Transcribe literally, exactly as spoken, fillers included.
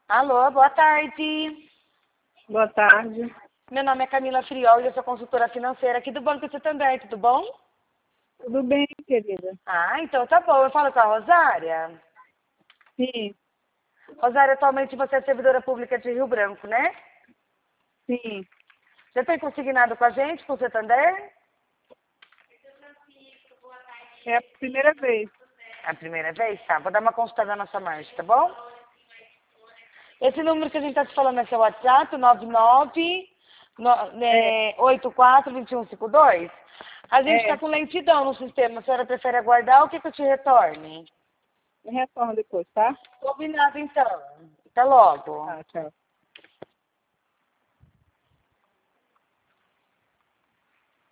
Alô, boa tarde. Boa tarde. Meu nome é Camila Friol e eu sou consultora financeira aqui do Banco Santander, tudo bom? Tudo bem, querida? Ah, então tá bom. Eu falo com a Rosária. Sim, Rosária, atualmente você é servidora pública de Rio Branco, né? sim. Já tem consignado com a gente, com o Santander? É a primeira vez. É a primeira vez? Tá, vou dar uma consultada na nossa marcha, tá bom? Esse número que a gente tá te falando é seu WhatsApp, nove nove oito quatro dois um cinco dois. A gente É, tá com lentidão no sistema. A senhora prefere aguardar ou quer que eu te retorne? me retorna depois, tá? Combinado, então. Até logo. Tá, tchau.